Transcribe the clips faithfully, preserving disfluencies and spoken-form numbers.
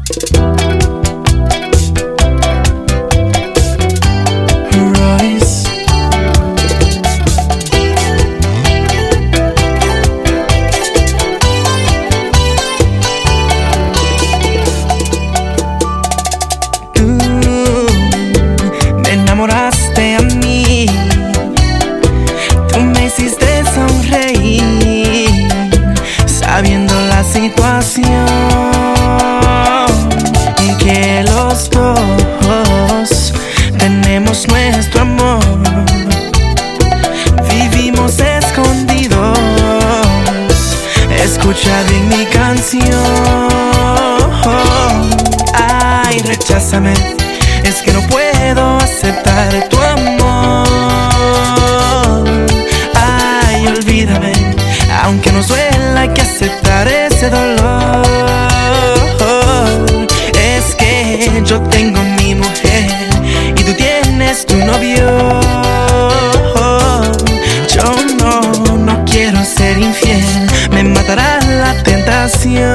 Royce. Tú me enamoraste a mí, tú me hiciste sonreír, sabiendo la situación, que los dos tenemos nuestro amor, vivimos escondidos. Escucha bien mi canción. Ay, recházame, es que no puedo aceptar tu amor. Ay, olvídame, aunque nos duela hay que aceptar ese dolor. Es que yo tengo mi mujer y tú tienes tu novio. Yo no, no quiero ser infiel, me matará la tentación.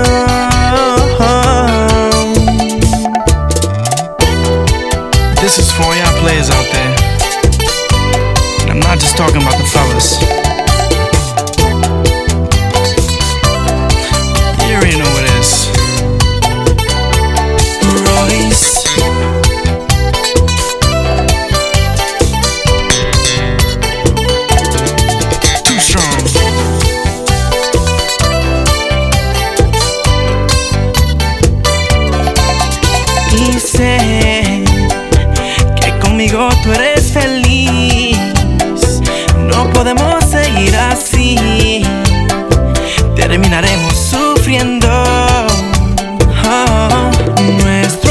This is for all y'all players out there, and I'm not just talking about the fellas. You already know what it is. Royce. Too strong. Y sé que conmigo tú eres feliz. No podemos seguir así, terminaremos sufriendo. Oh, nuestro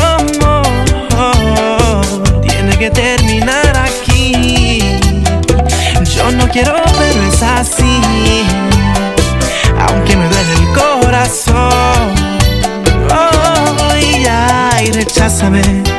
amor tiene que terminar aquí. Yo no quiero, pero es así, aunque me duele el corazón. Oh, y ay, recházame,